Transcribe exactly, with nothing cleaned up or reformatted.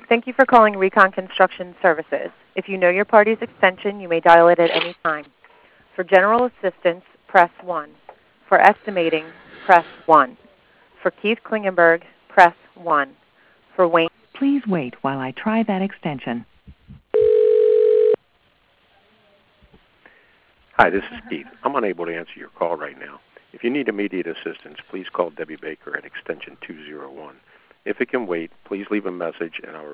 Thank you for calling Recon Construction Services. If you know your party's extension, you may dial it at any time. For general assistance, press one. For estimating, press one. For Keith Klingenberg, press one. For Wayne... Please wait while I try that extension. Hi, this is Keith. I'm unable to answer your call right now. If you need immediate assistance, please call Debbie Baker at extension two oh one. If it can wait, please leave a message and I'll